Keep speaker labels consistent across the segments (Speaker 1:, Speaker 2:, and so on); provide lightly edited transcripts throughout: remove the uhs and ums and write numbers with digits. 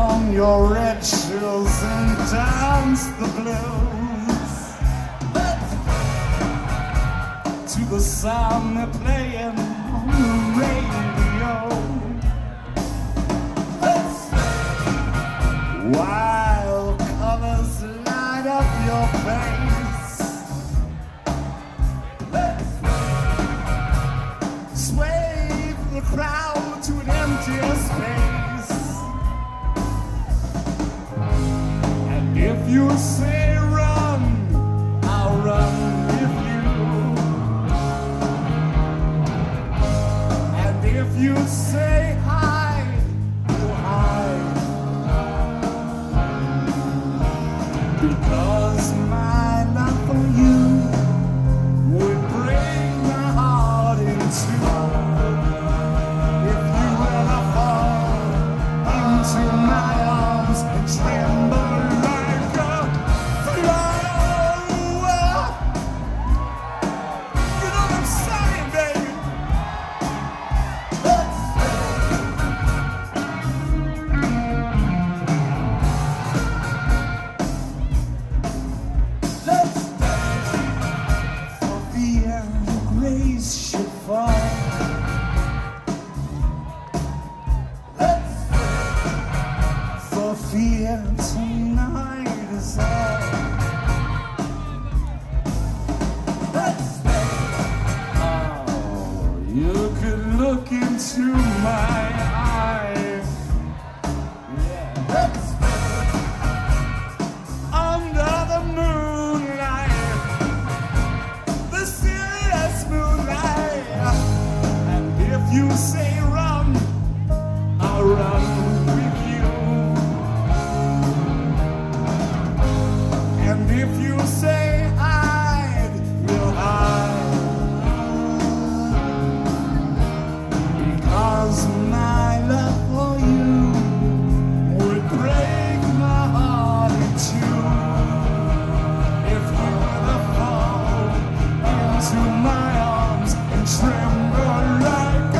Speaker 1: on your red shoes and dance the blues to the sound they're playing on the radio. Wild colors light up your face, sway the crowd to an empty space. And if you say run, I'll run with you. And if you say hide, you'll hide. Because my love for you would break my heart in two. If you ever fall into my arms and tremble like a flower, you know what I'm saying, baby? Grace should fall. For fear tonight is all. Oh, you could look into my eyes. Yeah. Under the moonlight, the serious moonlight. And if you say run, I'll run with you. And if you say hide, we'll hide. Because my love for you would break my heart in two. If you ever fall into my arms and tremble like a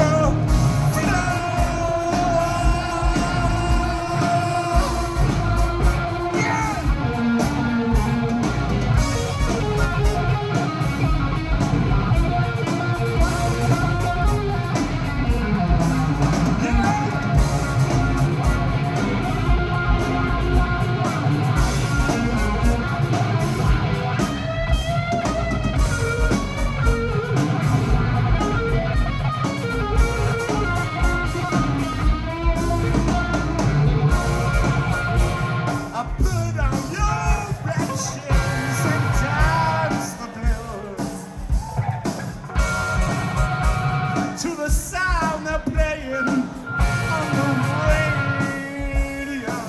Speaker 1: to the sound they're playing on the radio.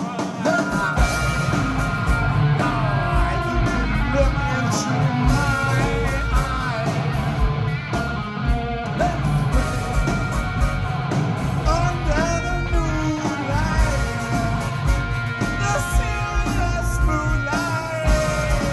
Speaker 1: You can look into my eyes. Under the moonlight, the serious moonlight.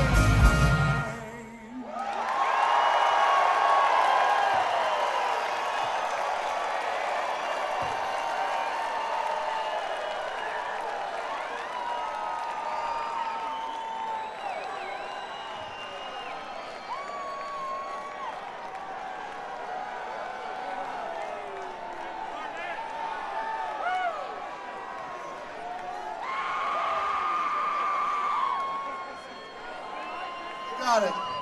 Speaker 1: Got it.